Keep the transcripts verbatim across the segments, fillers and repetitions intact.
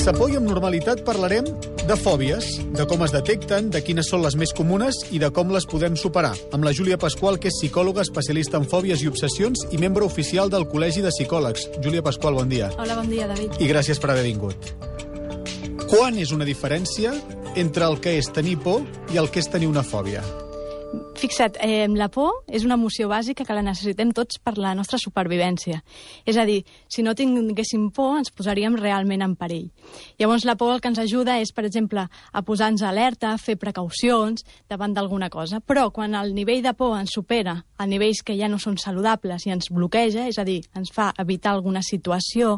Sense por i amb normalitat parlarem de fòbies, de com es detecten, de quines són les més comunes i de com les podem superar. Amb la Júlia Pasqual, que és psicòloga, especialista en fòbies i obsessions i membre oficial del Col·legi de Psicòlegs. Júlia Pasqual, bon dia. Hola, bon dia, David. I gràcies per haver vingut. Quan és una diferència entre el que és tenir por i el que és tenir una fòbia? Fixa't, eh, la por és una emoció bàsica que la necessitem tots per la nostra supervivència. És a dir, si no tinguéssim por, ens posaríem realment en perill. Llavors, la por el que ens ajuda és, per exemple, a posar-nos alerta, a fer precaucions davant d'alguna cosa. Però quan el nivell de por ens supera a nivells que ja no són saludables i ens bloqueja, és a dir, ens fa evitar alguna situació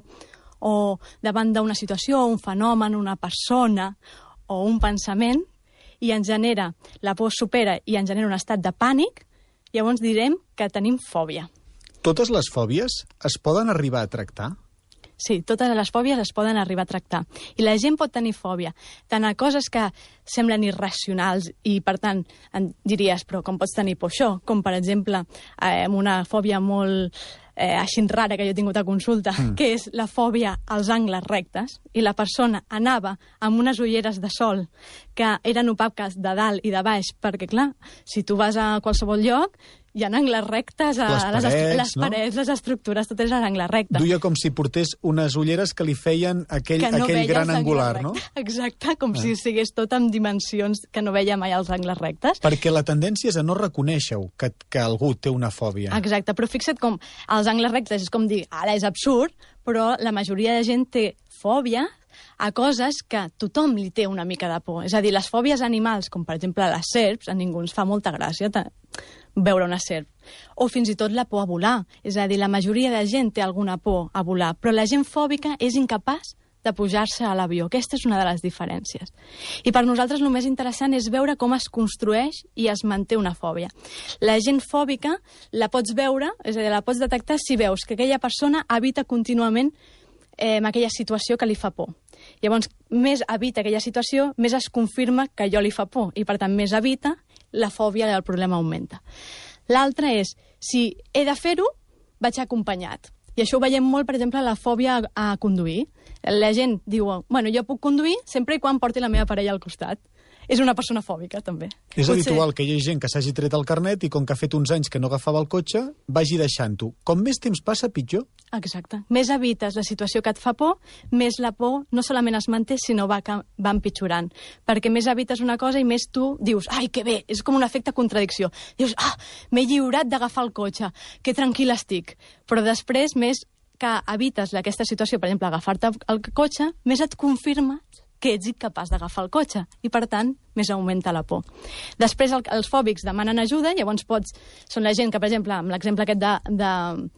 o davant d'una situació, un fenomen, una persona o un pensament, i ens genera, la por supera i ens genera un estat de pànic, llavors direm que tenim fòbia. Totes les fòbies es poden arribar a tractar? Sí, totes les fòbies es poden arribar a tractar. I la gent pot tenir fòbia, tant a coses que semblen irracionals i, per tant, en diries, però com pots tenir por això? Com, per exemple, eh, una fòbia molt eh, així rara que jo he tingut a consulta, mm. que és la fòbia als angles rectes, i la persona anava amb unes ulleres de sol que eren opaques de dalt i de baix, perquè, clar, si tu vas a qualsevol lloc, hi ha angles rectes, a les parets, les, les, no? parets les estructures, tot és a l'angle recte. Duia com si portés unes ulleres que li feien aquell, que no aquell gran angular, recte. no? Exacte, com ah. si sigués tot amb dimensions que no veia mai als angles rectes. Perquè la tendència és a no reconèixer-ho, que, que algú té una fòbia. Exacte, però fixa't com els angles rectes és com dir, ara és absurd, però la majoria de gent té fòbia a coses que tothom li té una mica de por. És a dir, les fòbies animals, com per exemple les serps, a ningú ens fa molta gràcia veure una serp. O fins i tot la por a volar. És a dir, la majoria de gent té alguna por a volar, però la gent fòbica és incapaç de pujar-se a l'avió. Aquesta és una de les diferències. I per nosaltres el més interessant és veure com es construeix i es manté una fòbia. La gent fòbica la pots veure, és a dir, la pots detectar si veus que aquella persona evita contínuament eh, aquella situació que li fa por. Llavors, més evita aquella situació, més es confirma que allò li fa por, i per tant més evita, la fòbia del problema augmenta. L'altre és, si he de fer-ho, vaig acompanyat. I això ho veiem molt, per exemple, la fòbia a, a conduir. La gent diu, bueno, jo puc conduir sempre i quan porti la meva parella al costat. És una persona fòbica, també. És Potser... habitual que hi hagi gent que s'hagi tret el carnet i com que ha fet uns anys que no agafava el cotxe, vagi deixant-ho. Com més temps passa, pitjor. Exacte. Més evites la situació que et fa por, més la por no solament es manté, sinó va, va empitjorant. Perquè més evites una cosa i més tu dius, ai, que bé, és com un efecte contradicció. Dius, ah, m'he lliurat d'agafar el cotxe, que tranquil estic. Però després, més que evites aquesta situació, per exemple, agafar-te el cotxe, més et confirma que ets incapaç d'agafar el cotxe i, per tant, més augmenta la por. Després, el, els fòbics demanen ajuda, llavors pots... Són la gent que, per exemple, amb l'exemple aquest de, de,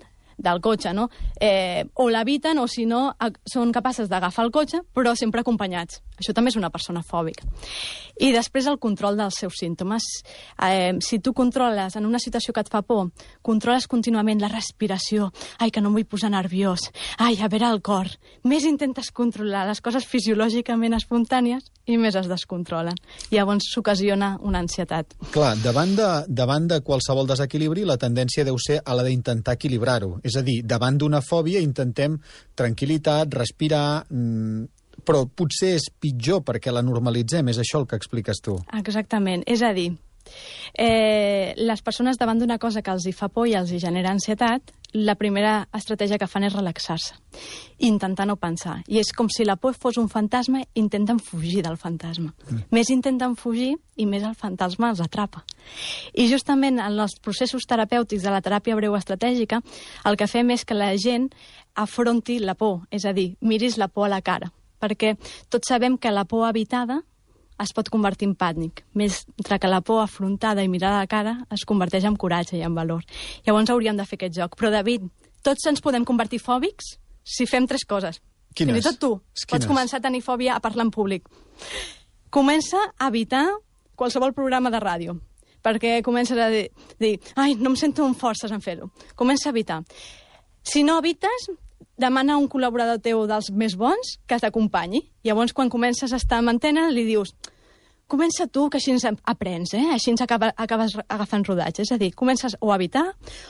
del cotxe, no? Eh, o l'eviten o, si no, són capaces d'agafar el cotxe, però sempre acompanyats. Això també és una persona fòbica. I després el control dels seus símptomes. Eh, si tu controles en una situació que et fa por, controles contínuament la respiració, ai, que no em vull posar nerviós, ai, a veure el cor, més intentes controlar les coses fisiològicament espontànies i més es descontrolen. I llavors s'ocasiona una ansietat. Clar, davant de, davant de qualsevol desequilibri, la tendència deu ser a la d'intentar equilibrar-ho. És a dir, davant d'una fòbia intentem tranquil·litat, respirar... Mmm, però potser és pitjor perquè la normalitzem, és això el que expliques tu. Exactament, és a dir, eh, les persones davant d'una cosa que els hi fa por i els hi genera ansietat, la primera estratègia que fan és relaxar-se, intentar no pensar. I és com si la por fos un fantasma, intenten fugir del fantasma. Mm. Més intenten fugir i més el fantasma els atrapa. I justament en els processos terapèutics de la teràpia breu estratègica, el que fem és que la gent afronti la por, és a dir, miris la por a la cara. Perquè tots sabem que la por evitada es pot convertir en pànic, mentre que la por afrontada i mirada a la cara es converteix en coratge i en valor. Llavors hauríem de fer aquest joc. Però, David, tots ens podem convertir fòbics si fem tres coses. Quines? Fins i tot tu. Quines? Pots començar a tenir fòbia a parlar en públic. Comença a evitar qualsevol programa de ràdio, perquè comences a dir, dir ai, no em sento amb forces en fer-ho. Comença a evitar. Si no evites, demana a un col·laborador teu dels més bons que t'acompanyi. Llavors, quan comences a estar en antena, li dius, comença tu, que així ens aprens, eh? Així ens acaba, acabes agafant rodatge. És a dir, comences o a evitar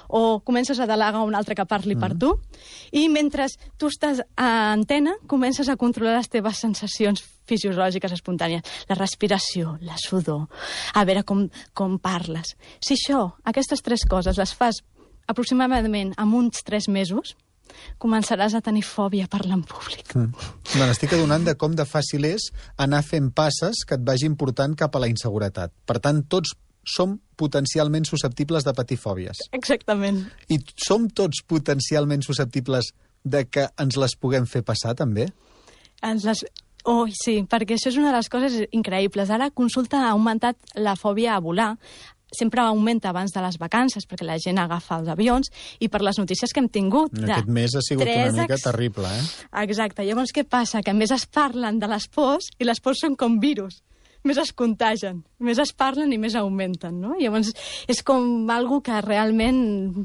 o comences a delegar un altre que parli mm. per tu, i mentre tu estàs a antena comences a controlar les teves sensacions fisiològiques espontànies. La respiració, la sudor, a veure com, com parles. Si això, aquestes tres coses, les fas aproximadament en uns tres mesos, començaràs a tenir fòbia a parlar en públic. Mm. Me n'estic adonant de com de fàcil és anar fent passes que et vagin portant cap a la inseguretat. Per tant, tots som potencialment susceptibles de patir fòbies. Exactament. I som tots potencialment susceptibles de que ens les puguem fer passar, també? Ens les... Oh, sí, perquè això és una de les coses increïbles. Ara Consulta ha augmentat la fòbia a volar. Sempre augmenta abans de les vacances, perquè la gent agafa els avions, i per les notícies que hem tingut. Aquest mes ha sigut una mica ex... terrible, eh? Exacte. Llavors, què passa? Que a més es parlen de les pors, i les pors són com virus. Més es contagien, més es parlen i més augmenten, no? Llavors, és com algo que realment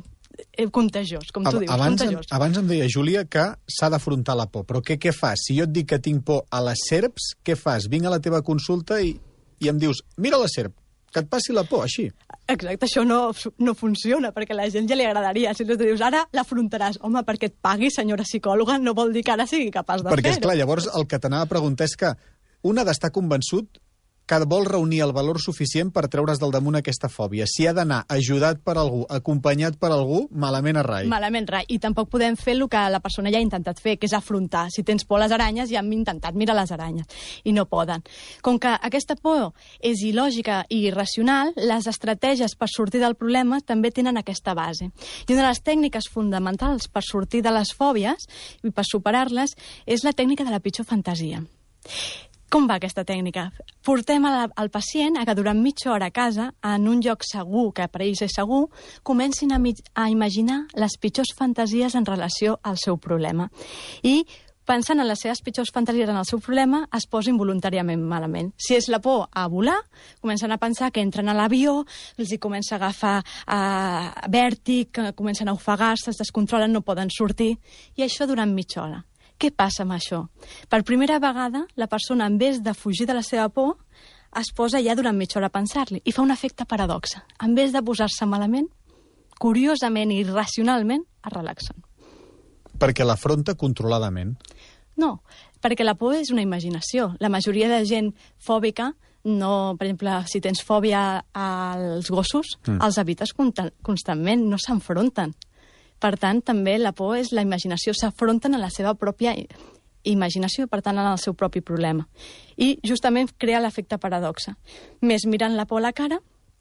contagiós, com tu dius, abans, contagiós. Abans em deia, Júlia, que s'ha d'afrontar la por. Però què, què fas? Si jo et dic que tinc por a les serps, què fas? Vinc a la teva consulta i, i em dius, mira la serp, que et passi la por, així. Exacte, això no, no funciona, perquè a la gent ja li agradaria. Si tu dius, ara l'afrontaràs. Home, perquè et pagui, senyora psicòloga, no vol dir que ara sigui capaç de fer-ho. Perquè, esclar, llavors el que t'anava a preguntar és que un ha d'estar convençut que vol reunir el valor suficient per treure's del damunt aquesta fòbia. Si ha d'anar ajudat per algú, acompanyat per algú, malament a rai. Malament rai. I tampoc podem fer el que la persona ja ha intentat fer, que és afrontar. Si tens por a les aranyes, ja hem intentat mirar les aranyes. I no poden. Com que aquesta por és il·lògica i irracional, les estratègies per sortir del problema també tenen aquesta base. I una de les tècniques fonamentals per sortir de les fòbies i per superar-les és la tècnica de la pitjor fantasia. Com va aquesta tècnica? Portem al, al pacient a que durant mitja hora a casa, en un lloc segur, que per ells és segur, comencin a, a imaginar les pitjors fantasies en relació al seu problema. I, pensant en les seves pitjors fantasies en el seu problema, es posin voluntàriament malament. Si és la por a volar, comencen a pensar que entren a l'avió, els hi comença a agafar eh, vèrtic, comencen a ofegar-se, es descontrolen, no poden sortir, i això durant mitja hora. Què passa amb això? Per primera vegada, la persona, en vez de fugir de la seva por, es posa ja durant mitja hora a pensar-li i fa un efecte paradoxa. En vez de posar-se malament, curiosament i irracionalment, es relaxen. Perquè l'afronta controladament? No, perquè la por és una imaginació. La majoria de gent fòbica, no, per exemple, si tens fòbia als gossos, mm. els evites constantment, no s'enfronten. Per tant, també la por és la imaginació, s'afronten a la seva pròpia imaginació, per tant, en el seu propi problema. I justament crea l'efecte paradoxa. Més miren la por a la cara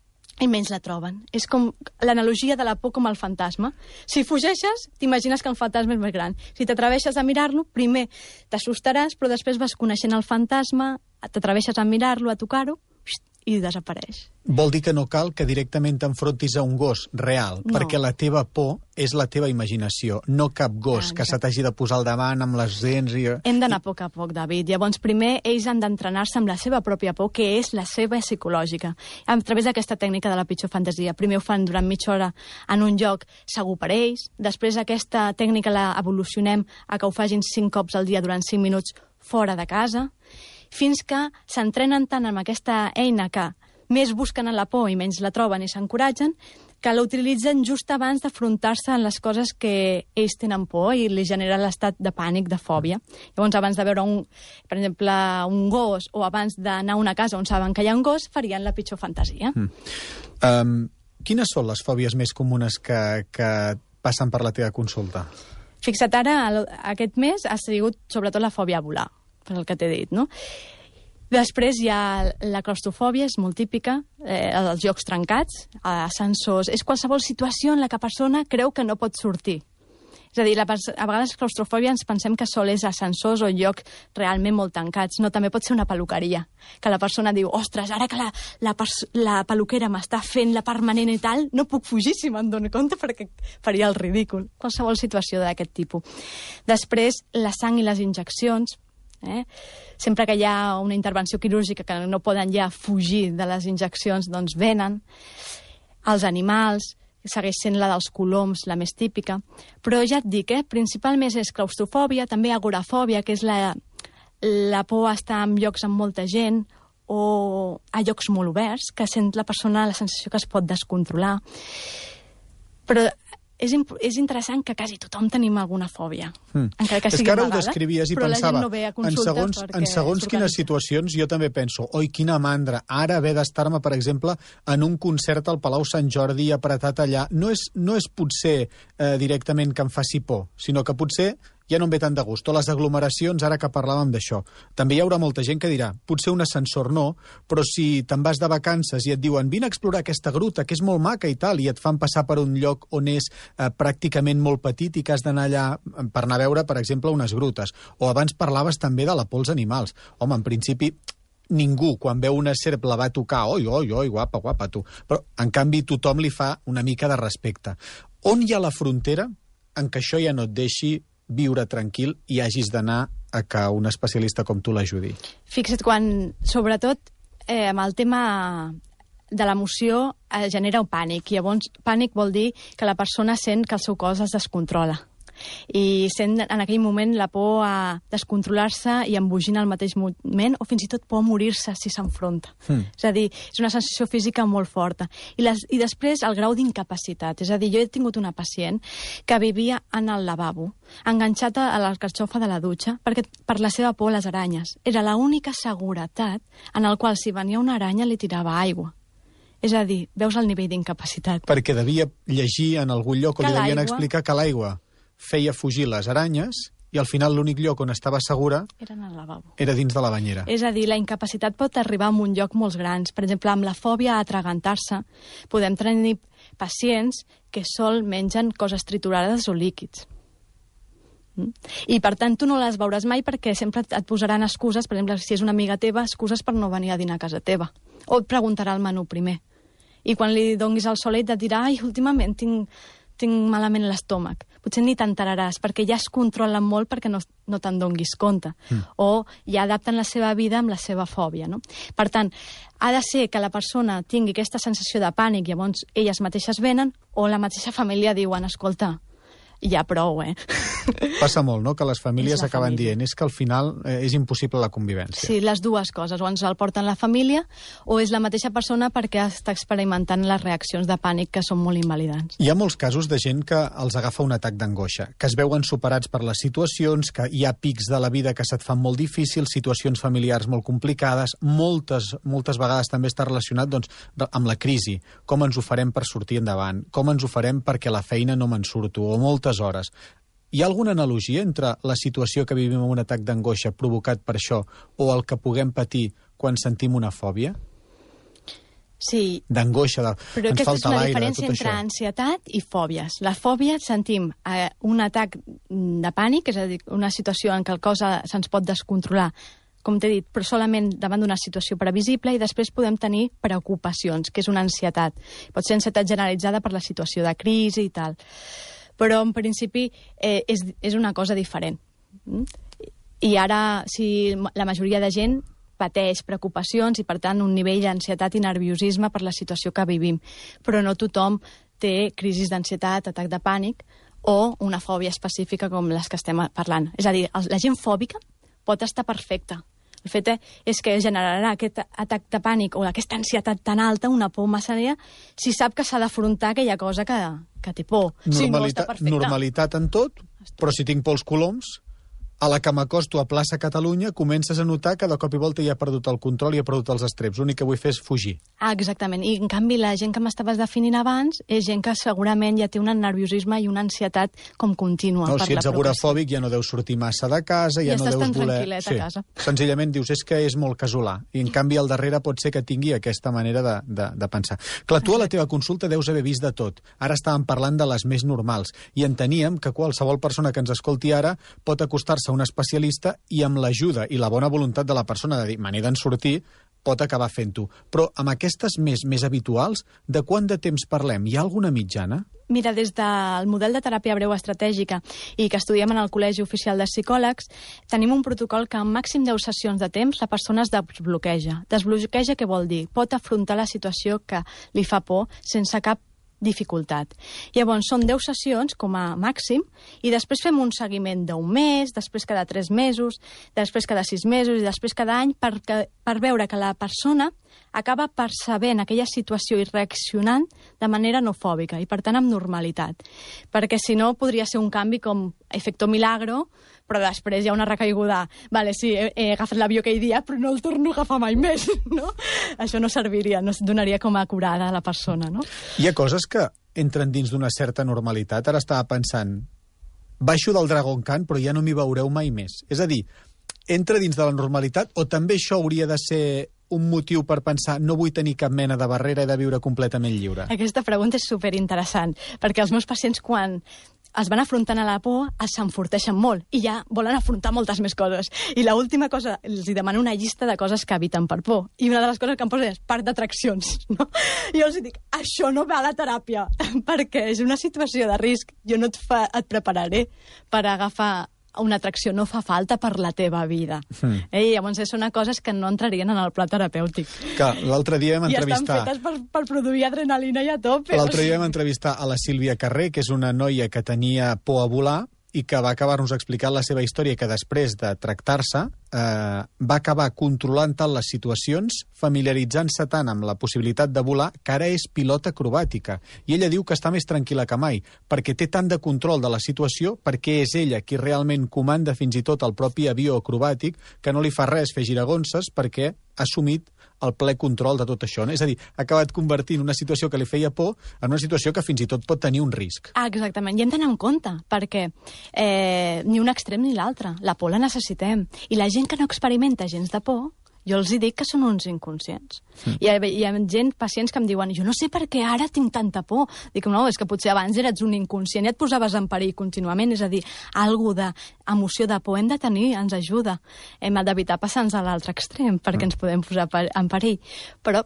i menys la troben. És com l'analogia de la por com el fantasma. Si fugeixes, t'imagines que el fantasma és més gran. Si t'atreveixes a mirar-lo, primer t'assustaràs, però després vas coneixent el fantasma, t'atreveixes a mirar-lo, a tocar-ho, i desapareix. Vol dir que no cal que directament t'enfrontis a un gos real, no. Perquè la teva por és la teva imaginació, no cap gos ah, que se t'hagi de posar al davant amb les dents i... Hem d'anar a poc a poc, David. Llavors, primer, ells han d'entrenar-se amb la seva pròpia por, que és la seva psicològica. A través d'aquesta tècnica de la pitjor fantasia. Primer ho fan durant mitja hora en un lloc segur per ells, després aquesta tècnica la evolucionem a que ho facin cinc cops al dia durant cinc minuts fora de casa, fins que s'entrenen tant amb aquesta eina que més busquen en la por i menys la troben i s'encoratgen, que la utilitzen just abans d'afrontar-se en les coses que ells tenen por i li genera l'estat de pànic, de fòbia. Llavors, abans de veure, un, per exemple, un gos o abans d'anar a una casa on saben que hi ha un gos, farien la pitjor fantasia. Mm. Um, quines són les fòbies més comunes que, que passen per la teva consulta? Fixa't, ara, aquest mes ha sigut sobretot la fòbia a volar, per el que t'he dit, no? Després hi ha la claustrofòbia, és molt típica, eh, els llocs trencats, ascensors... És qualsevol situació en la que la persona creu que no pot sortir. És a dir, la, a vegades claustrofòbia ens pensem que sol és ascensors o llocs realment molt tancats. No, també pot ser una peluqueria, que la persona diu, ostres, ara que la, la, la peluquera m'està fent la permanent i tal, no puc fugir si me'n dono compte perquè faria el ridícul. Qualsevol situació d'aquest tipus. Després, la sang i les injeccions. Eh? Sempre que hi ha una intervenció quirúrgica que no poden ja fugir de les injeccions, doncs venen. Els animals, segueix sent la dels coloms, la més típica. Però ja et dic, eh? Principalment és claustrofòbia, també agorafòbia, que és la, la por a estar en llocs amb molta gent, o a llocs molt oberts, que sent la persona la sensació que es pot descontrolar. Però és, és interessant que quasi tothom tenim alguna fòbia, mm. encara que sigui és que ara amagada, ho descrivies i però pensava, la gent no ve a en segons, en segons quines situacions jo també penso, oi, quina mandra, ara haver d'estar-me, per exemple, en un concert al Palau Sant Jordi apretat allà, no és, no és potser eh, directament que em faci por, sinó que potser ja no em ve tant de gust. O les aglomeracions, ara que parlàvem d'això. També hi haurà molta gent que dirà, potser un ascensor no, però si te'n vas de vacances i et diuen vine a explorar aquesta gruta, que és molt maca i tal, i et fan passar per un lloc on és eh, pràcticament molt petit i que has d'anar allà per anar a veure, per exemple, unes grutes. O abans parlaves també de la por als animals. Home, en principi, ningú, quan veu una serp, la va tocar, oi, oi, oi, guapa, guapa, tu. Però, en canvi, tothom li fa una mica de respecte. On hi ha la frontera en què això ja no et deixi viure tranquil i hagis d'anar a que un especialista com tu l'ajudi? Fixa't, quan, sobretot, eh, amb el tema de l'emoció eh, genera un pànic, i llavors pànic vol dir que la persona sent que el seu cos es descontrola. I sent en aquell moment la por a descontrolar-se i embogir al mateix moment, o fins i tot por a morir-se si s'enfronta. Mm. És a dir, és una sensació física molt forta. I, les, i després el grau d'incapacitat. És a dir, jo he tingut una pacient que vivia en el lavabo, enganxada a la carxofa de la dutxa, perquè per la seva por a les aranyes. Era l'única seguretat en el qual si venia una aranya li tirava aigua. És a dir, veus el nivell d'incapacitat. Perquè devia llegir en algun lloc o li devien explicar que l'aigua feia fugir les aranyes i al final l'únic lloc on estava segura era en el lavabo. Era dins de la banyera. És a dir, la incapacitat pot arribar a un lloc molt grans. Per exemple, amb la fòbia a atragantar-se podem tenir pacients que sol mengen coses triturades o líquids. Mm? I, per tant, tu no les veuràs mai perquè sempre et posaran excuses, per exemple, si és una amiga teva, excuses per no venir a dinar a casa teva. O et preguntarà el menú primer. I quan li donguis el solet et dirà ai, últimament tinc... tinc malament l'estómac. Potser ni t'enteraràs, perquè ja es controlen molt perquè no, no te'n donguis compte. Mm. O ja adapten la seva vida amb la seva fòbia, no? Per tant, ha de ser que la persona tingui aquesta sensació de pànic i llavors elles mateixes venen, o la mateixa família diuen, escolta, ja prou, eh? Passa molt, no?, que les famílies la acaben família. dient és que al final eh, és impossible la convivència. Sí, les dues coses. O ens el porten la família o és la mateixa persona perquè està experimentant les reaccions de pànic que són molt invalidants. Hi ha molts casos de gent que els agafa un atac d'angoixa, que es veuen superats per les situacions, que hi ha pics de la vida que se't fan molt difícils, situacions familiars molt complicades, moltes, moltes vegades també està relacionat doncs, amb la crisi, com ens ho farem per sortir endavant, com ens ho farem perquè la feina no me'n surto, o moltes hores. Hi ha alguna analogia entre la situació que vivim amb un atac d'angoixa provocat per això o el que puguem patir quan sentim una fòbia? Sí. D'angoixa, de... Però ens aquesta és falta la l'aire, diferència tot entre això. ansietat i fòbies. La fòbia sentim eh, un atac de pànic, és a dir, una situació en què el cos se'ns pot descontrolar, com t'he dit, però solament davant d'una situació previsible, i després podem tenir preocupacions, que és una ansietat. Pot ser ansietat generalitzada per la situació de crisi i tal. Però, en principi, eh, és, és una cosa diferent. Mm? I ara, si la majoria de gent pateix preocupacions i, per tant, un nivell d'ansietat i nerviosisme per la situació que vivim. Però no tothom té crisis d'ansietat, atac de pànic o una fòbia específica com les que estem parlant. És a dir, la gent fòbica pot estar perfecta. El fet és que generarà aquest atac de pànic o aquesta ansietat tan alta, una por massa àrea, si sap que s'ha d'afrontar aquella cosa que, que té por. Normalita si no, està perfecte. Normalitat en tot, però si tinc por als coloms, a la que m'acosto a plaça Catalunya, comences a notar que de cop i volta ja he perdut el control i he perdut els estreps. L'únic que vull fer és fugir. Ah, exactament. I, en canvi, la gent que m'estaves definint abans és gent que segurament ja té un nerviosisme i una ansietat com contínua. No, per si ets la agorafòbic ja no deus sortir massa de casa, ja I no estàs deus tan voler... tranquil·let a casa. Senzillament dius, és que és molt casolà. I, en canvi, al darrere pot ser que tingui aquesta manera de, de, de pensar. Clar, tu a la teva consulta deus haver vist de tot. Ara estàvem parlant de les més normals. I enteníem que qualsevol persona que ens escolti ara pot acostar-se a un especialista i amb l'ajuda i la bona voluntat de la persona de dir, me n'he d'en sortir, pot acabar fent-ho. Però amb aquestes més, més habituals, de quant de temps parlem? Hi ha alguna mitjana? Mira, des del model de teràpia breu estratègica i que estudiem en el Col·legi Oficial de Psicòlegs, tenim un protocol que en màxim deu sessions de temps la persona es desbloqueja. Desbloqueja què vol dir? Pot afrontar la situació que li fa por sense cap dificultat. Llavors, són deu sessions com a màxim, i després fem un seguiment d'un mes, després cada tres mesos, després cada sis mesos i després cada any per, per veure que la persona acaba percebent aquella situació i reaccionant de manera no fòbica i, per tant, amb normalitat. Perquè, si no, podria ser un canvi com efecto milagro, però després hi ha una recaiguda. Vale, sí, he, he agafat l'avió aquell dia, però no el torno a agafar mai més, no? Això no serviria, no donaria com a curada a la persona, no? Hi ha coses que entren dins d'una certa normalitat. Ara estava pensant, baixo del Dragon Khan, però ja no m'hi veureu mai més. És a dir, entra dins de la normalitat, o també això hauria de ser un motiu per pensar no vull tenir cap mena de barrera, he de viure completament lliure? Aquesta pregunta és superinteressant, perquè els meus pacients, quan es van afrontant a la por, s'enforteixen molt i ja volen afrontar moltes més coses. I l'última cosa, els demano una llista de coses que eviten per por. I una de les coses que em posen és parc d'atraccions. No? I jo els dic, això no va a la teràpia, perquè és una situació de risc. Jo no et, fa, et prepararé per agafar una atracció, no fa falta per la teva vida. Mm. Eh? I llavors són coses que no entrarien en el pla terapèutic. Que l'altre dia vam entrevistar... I estan fetes per, per produir adrenalina i a tope. L'altre dia vam entrevistar a la Sílvia Carré, que és una noia que tenia por a volar i que va acabar-nos explicant la seva història, que després de tractar-se eh, va acabar controlant tant les situacions, familiaritzant-se tant amb la possibilitat de volar, que ara és pilota acrobàtica. I ella diu que està més tranquil·la que mai, perquè té tant de control de la situació, perquè és ella qui realment comanda fins i tot el propi avió acrobàtic, que no li fa res fer giragonses, perquè ha assumit el ple control de tot això. No? És a dir, ha acabat convertint una situació que li feia por en una situació que fins i tot pot tenir un risc. Ah, exactament. I hem d'anar en compte, perquè eh, ni un extrem ni l'altre. La por la necessitem. I la gent que no experimenta gens de por, jo els hi dic que són uns inconscients. Mm. Hi, ha, hi ha gent, pacients que em diuen, jo no sé per què ara tinc tanta por. Dic, no, és que potser abans eres un inconscient i et posaves en perill contínuament. És a dir, alguna d'emoció de por hem de tenir, ens ajuda. Hem d'evitar passar-nos a l'altre extrem, perquè mm. ens podem posar en perill. Però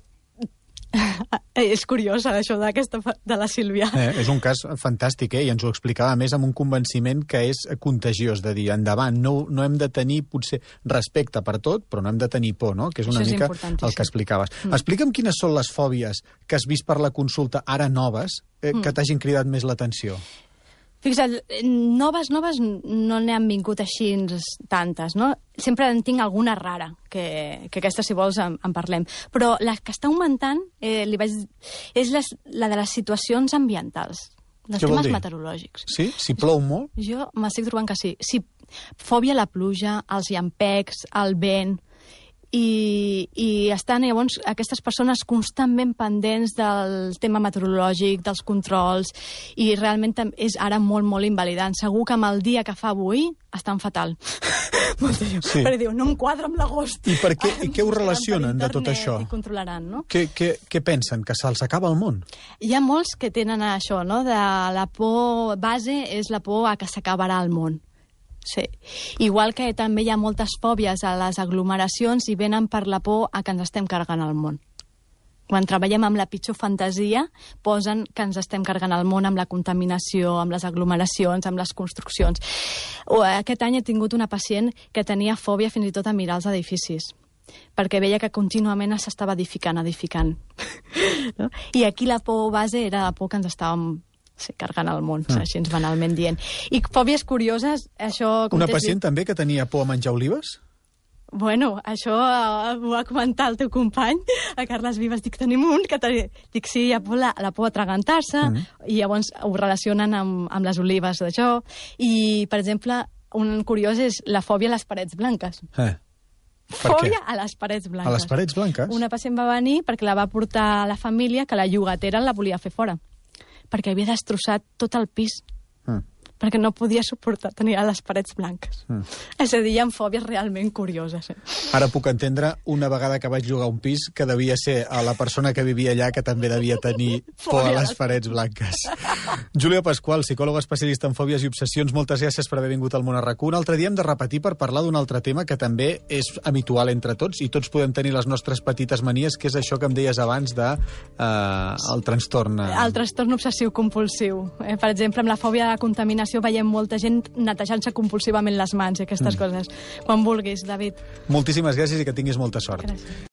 és curiós, això d'aquesta de la Sílvia. Eh, és un cas fantàstic, eh? I ens ho explicava més amb un convenciment que és contagiós, de dir, endavant, no, no hem de tenir, potser, respecte per tot, però no hem de tenir por, no? Que és una això mica és el que explicaves. Mm. Explica'm quines són les fòbies que has vist per la consulta ara noves eh, mm. que t'hagin cridat més l'atenció. Fixa't, noves, noves no n'han vingut així tantes, no? Sempre en tinc alguna rara, que, que aquesta, si vols, en, en parlem. Però la que està augmentant eh, li vaig, és les, la de les situacions ambientals, dels Què temes meteorològics. Sí? Si plou molt? Jo m'estic trobant que sí. Si, fòbia a la pluja, als llampecs, al vent... I, i estan llavors aquestes persones constantment pendents del tema meteorològic, dels controls, i realment és ara molt, molt invalidant. Segur que amb el dia que fa avui estan fatal. Sí. Perquè diu, no em quadra amb l'agost. I per què, i què ho relacionen de tot això? I controlaran, no? Què, què, què pensen? Que se'ls acaba el món? Hi ha molts que tenen això, no? De la por base és la por a que s'acabarà el món. Sí. Igual que també hi ha moltes fòbies a les aglomeracions i venen per la por a que ens estem carregant el món. Quan treballem amb la pitjor fantasia, posen que ens estem carregant el món amb la contaminació, amb les aglomeracions, amb les construccions. Aquest any he tingut una pacient que tenia fòbia fins i tot a mirar els edificis, perquè veia que contínuament s'estava edificant, edificant. No? I aquí la por base era la por que ens estàvem sí, carregant el món, mm. així ens banalment dient. I fòbies curioses, això... Una pacient dit... també que tenia por a menjar olives? Bueno, això uh, ho va comentar el teu company, a Carles Vives. Dic, tenim un que... Ten... Dic, sí, hi ha por, la, la por a atragantar-se, mm. i llavors ho relacionen amb, amb les olives d'això. I, per exemple, un curiós és la fòbia a les parets blanques. Eh. Fòbia a les parets blanques. A les parets blanques? Una pacient va venir perquè la va portar a la família que la llogatera la volia fer fora, perquè havia destrossat tot el pis, mm. perquè no podia suportar tenir les parets blanques. Mm. És a dir, hi ha fòbies realment curioses. Eh? Ara puc entendre, una vegada que vaig llogar un pis, que devia ser a la persona que vivia allà que també devia tenir por a les parets blanques. Júlia Pasqual, psicòloga especialista en fòbies i obsessions, moltes gràcies per haver vingut al Món a RAC u. Un altre dia hem de repetir per parlar d'un altre tema que també és habitual entre tots, i tots podem tenir les nostres petites manies, que és això que em deies abans de eh, el trastorn... El trastorn obsessiu-compulsiu. Eh, per exemple, amb la fòbia de la contaminació veiem molta gent netejant-se compulsivament les mans i aquestes mm. coses. Quan vulguis, David. Moltíssimes gràcies i que tinguis molta sort. Gràcies.